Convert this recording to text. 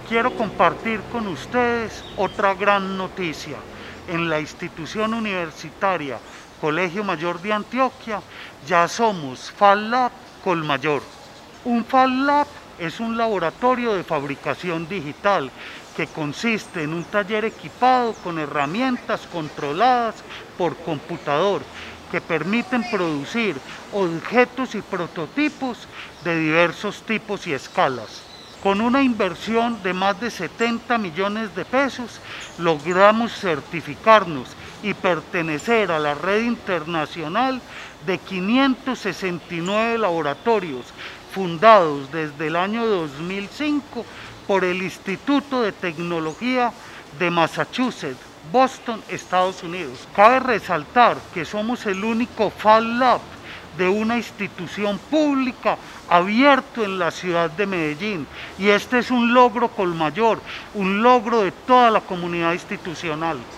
quiero compartir con ustedes otra gran noticia. En la institución universitaria Colegio Mayor de Antioquia ya somos FALLab Colmayor. Un FALLab es un laboratorio de fabricación digital que consiste en un taller equipado con herramientas controladas por computador que permiten producir objetos y prototipos de diversos tipos y escalas. Con una inversión de más de 70 millones de pesos, logramos certificarnos y pertenecer a la red internacional de 569 laboratorios fundados desde el año 2005 por el Instituto de Tecnología de Massachusetts, Boston, Estados Unidos. Cabe resaltar que somos el único FALLab de una institución pública abierto en la ciudad de Medellín, y este es un logro Colmayor, un logro de toda la comunidad institucional.